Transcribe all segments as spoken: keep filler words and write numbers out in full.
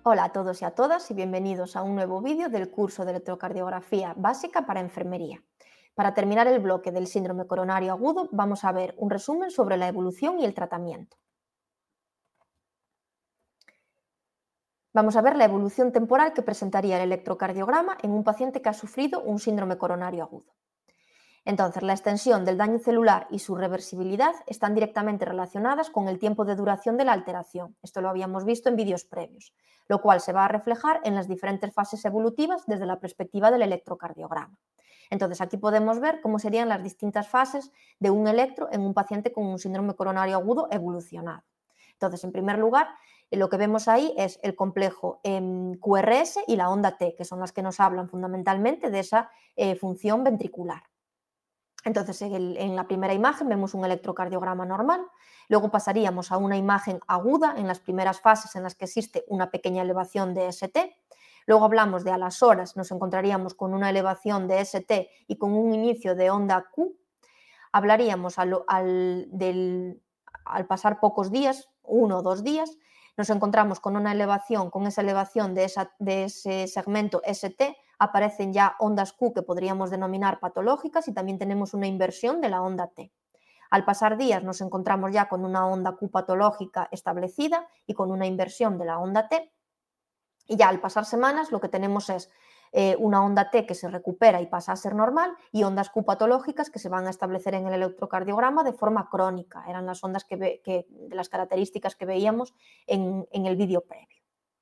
Hola a todos y a todas y bienvenidos a un nuevo vídeo del curso de electrocardiografía básica para enfermería. Para terminar el bloque del síndrome coronario agudo, vamos a ver un resumen sobre la evolución y el tratamiento. Vamos a ver la evolución temporal que presentaría el electrocardiograma en un paciente que ha sufrido un síndrome coronario agudo. Entonces, la extensión del daño celular y su reversibilidad están directamente relacionadas con el tiempo de duración de la alteración. Esto lo habíamos visto en vídeos previos, lo cual se va a reflejar en las diferentes fases evolutivas desde la perspectiva del electrocardiograma. Entonces, aquí podemos ver cómo serían las distintas fases de un electro en un paciente con un síndrome coronario agudo evolucionado. Entonces, en primer lugar, lo que vemos ahí es el complejo eh, Q R S y la onda T, que son las que nos hablan fundamentalmente de esa eh, función ventricular. Entonces, en, el, en la primera imagen vemos un electrocardiograma normal, luego pasaríamos a una imagen aguda en las primeras fases en las que existe una pequeña elevación de S T, luego hablamos de a las horas, nos encontraríamos con una elevación de S T y con un inicio de onda Q, hablaríamos al, al, del, al pasar pocos días, uno o dos días, nos encontramos con una elevación, con esa elevación de, esa, de ese segmento S T, aparecen ya ondas Q que podríamos denominar patológicas y también tenemos una inversión de la onda T. Al pasar días nos encontramos ya con una onda Q patológica establecida y con una inversión de la onda T, y ya al pasar semanas lo que tenemos es eh, una onda T que se recupera y pasa a ser normal y ondas Q patológicas que se van a establecer en el electrocardiograma de forma crónica. Eran las ondas que, ve, que de las características que veíamos en, en el vídeo previo.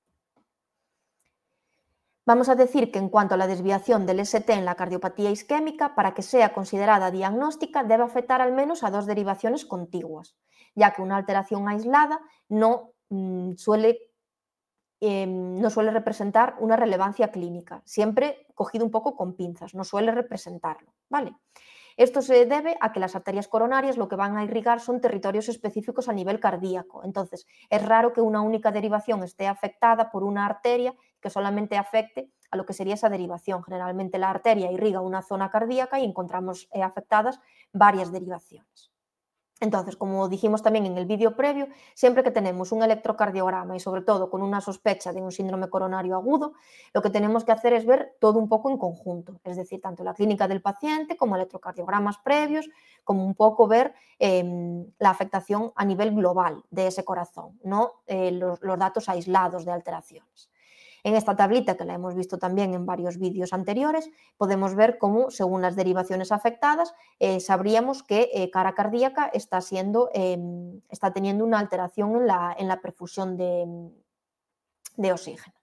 Vamos a decir que en cuanto a la desviación del S T en la cardiopatía isquémica, para que sea considerada diagnóstica debe afectar al menos a dos derivaciones contiguas, ya que una alteración aislada no mmm, suele Eh, no suele representar una relevancia clínica, siempre cogido un poco con pinzas, no suele representarlo, ¿vale? Esto se debe a que las arterias coronarias lo que van a irrigar son territorios específicos a nivel cardíaco, entonces es raro que una única derivación esté afectada por una arteria que solamente afecte a lo que sería esa derivación. Generalmente la arteria irriga una zona cardíaca y encontramos eh, afectadas varias derivaciones. Entonces, como dijimos también en el vídeo previo, siempre que tenemos un electrocardiograma y sobre todo con una sospecha de un síndrome coronario agudo, lo que tenemos que hacer es ver todo un poco en conjunto, es decir, tanto la clínica del paciente como electrocardiogramas previos, como un poco ver eh, la afectación a nivel global de ese corazón, no eh, los, los datos aislados de alteraciones. En esta tablita, que la hemos visto también en varios vídeos anteriores, podemos ver cómo, según las derivaciones afectadas, eh, sabríamos que eh, cara cardíaca está, siendo, eh, está teniendo una alteración en la, en la perfusión de, de oxígeno.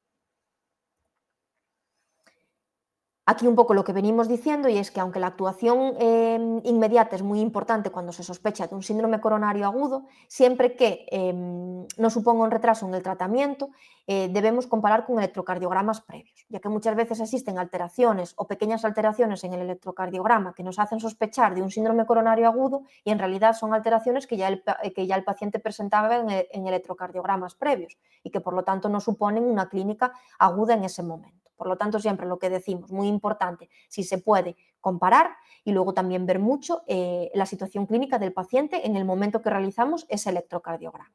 Aquí un poco lo que venimos diciendo, y es que aunque la actuación eh, inmediata es muy importante cuando se sospecha de un síndrome coronario agudo, siempre que eh, no suponga un retraso en el tratamiento, eh, debemos comparar con electrocardiogramas previos, ya que muchas veces existen alteraciones o pequeñas alteraciones en el electrocardiograma que nos hacen sospechar de un síndrome coronario agudo y en realidad son alteraciones que ya el, que ya el paciente presentaba en, en electrocardiogramas previos y que por lo tanto no suponen una clínica aguda en ese momento. Por lo tanto, siempre lo que decimos, muy importante, si se puede comparar y luego también ver mucho eh, la situación clínica del paciente en el momento que realizamos ese electrocardiograma.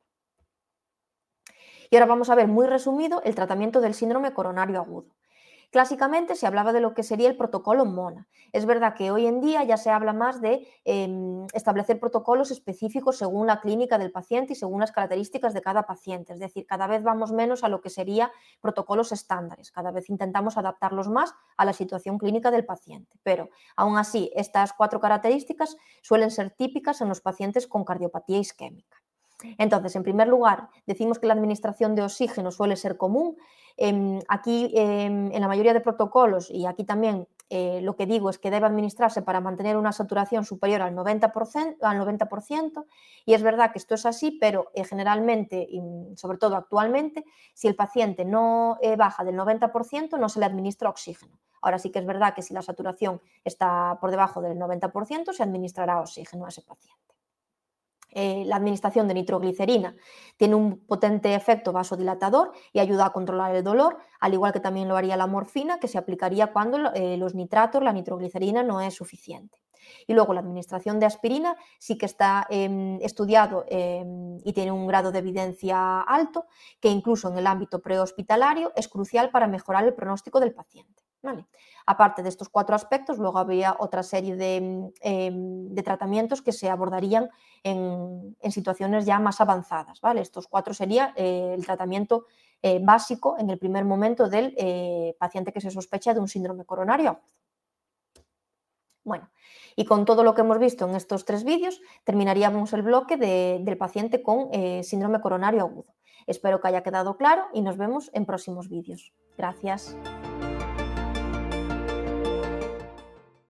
Y ahora vamos a ver muy resumido el tratamiento del síndrome coronario agudo. Clásicamente se hablaba de lo que sería el protocolo MONA. Es verdad que hoy en día ya se habla más de eh, establecer protocolos específicos según la clínica del paciente y según las características de cada paciente. Es decir, cada vez vamos menos a lo que serían protocolos estándares. Cada vez intentamos adaptarlos más a la situación clínica del paciente. Pero, aún así, estas cuatro características suelen ser típicas en los pacientes con cardiopatía isquémica. Entonces, en primer lugar, decimos que la administración de oxígeno suele ser común. Eh, aquí, eh, en la mayoría de protocolos, y aquí también eh, lo que digo es que debe administrarse para mantener una saturación superior al noventa por ciento, al noventa por ciento, y es verdad que esto es así, pero eh, generalmente, y sobre todo actualmente, si el paciente no eh, baja del noventa por ciento, no se le administra oxígeno. Ahora sí que es verdad que si la saturación está por debajo del noventa por ciento, se administrará oxígeno a ese paciente. Eh, la administración de nitroglicerina tiene un potente efecto vasodilatador y ayuda a controlar el dolor, al igual que también lo haría la morfina, que se aplicaría cuando eh, los nitratos, la nitroglicerina, no es suficiente. Y luego la administración de aspirina sí que está eh, estudiado eh, y tiene un grado de evidencia alto, que incluso en el ámbito prehospitalario es crucial para mejorar el pronóstico del paciente. ¿Vale? Aparte de estos cuatro aspectos, luego habría otra serie de, eh, de tratamientos que se abordarían en, en, situaciones ya más avanzadas. ¿Vale? Estos cuatro serían eh, el tratamiento eh, básico en el primer momento del eh, paciente que se sospecha de un síndrome coronario agudo. Bueno, y con todo lo que hemos visto en estos tres vídeos, terminaríamos el bloque de, del paciente con eh, síndrome coronario agudo. Espero que haya quedado claro y nos vemos en próximos vídeos. Gracias.